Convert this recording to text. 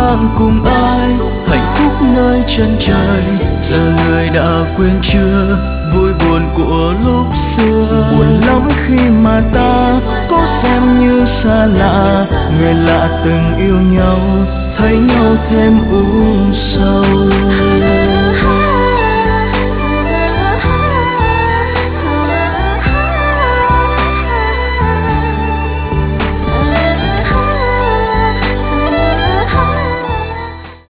vang cùng ai, hạnh phúc nơi chân trời. Giờ người đã quên chưa vui buồn của lúc xưa. Buồn lắm khi mà ta có xem như xa lạ, người lạ từng yêu nhau thấy nhau thêm u sầu.